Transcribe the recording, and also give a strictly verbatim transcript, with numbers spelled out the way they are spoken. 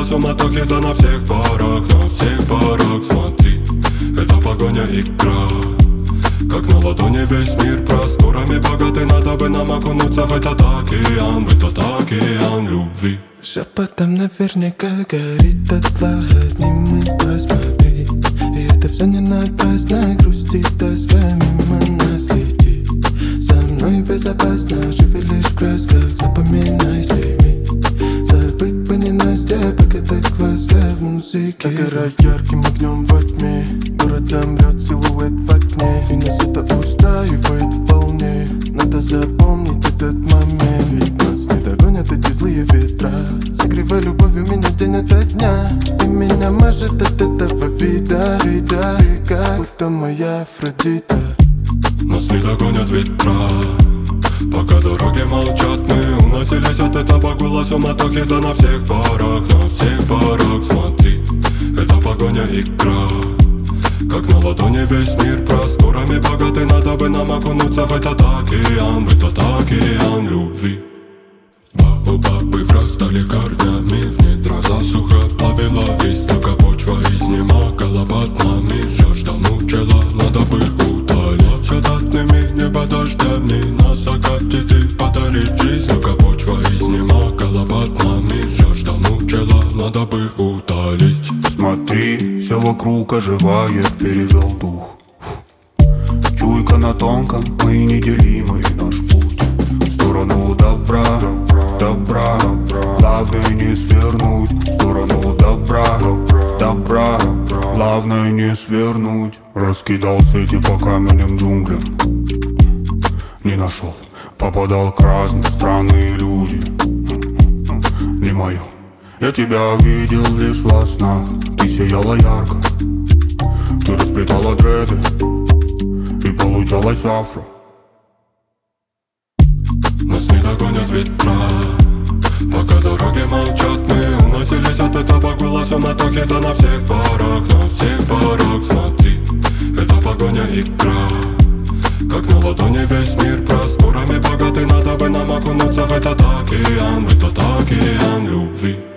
погула суматохи, да на всех парах, на всех парах. Смотри, это погоня, игра, как на ладони весь мир просторами богатый. Надо бы нам окунуться в этот океан, в этот океан любви. Шепотом наверняка горит дотла, одним мы посмотри. И это все не напрасно, грусти, тоска мимо нас летит. Со мной безопасно, живи лишь в красках, запоминай сними. Забыть бы не Настя, пока так ласка в музыке. Догорай ярким огнем во тьме, город замрет, силуэт в окне. И нас это устраивает вполне. Надо запомнить этот момент, ведь нас не догонят эти злые ветра. Согревай любовью меня день ото дня. Ты меня мажет от этого вида, вида. И как будто моя Афродита. Нас не догонят ветра, пока дороги молчат. Мы уносились от этапа гула суматохи, да на всех парах, на всех парах. Смотри, это погоня, игра, как на ладони весь мир просторами богатый. Надо бы нам окунуться в этот океан, в этот океан любви. Баобабы врастали корнями в недра, засуха плавила истока, почва изнемогала под нами. Жажда мучила, надо бы утолить благодатными небо дождями. На закате ты подарить жизнь, пока почва изнемогала под нами. Жажда мучила, надо бы утолить. Смотри, все вокруг оживает, перевел дух. Чуйка на тонком, мы неделимый наш путь в сторону добра, добра, главное не свернуть. В сторону добра, добра, главное не свернуть. Раскидал сети по каменным джунглям, не нашел, попадал к разным странные люди. Не мое. Я тебя видел лишь во снах, ты сияла ярко, ты расплетала дреды, и получалось афро. Нас не догонят ветра, пока дороги молчат. Мы уносились от этапа гула суматохи, да на всех парах, на всех парах. Смотри, это погоня, игра, как на ладони весь мир просторами богатый. Надо бы нам окунуться в этот океан, в этот океан любви.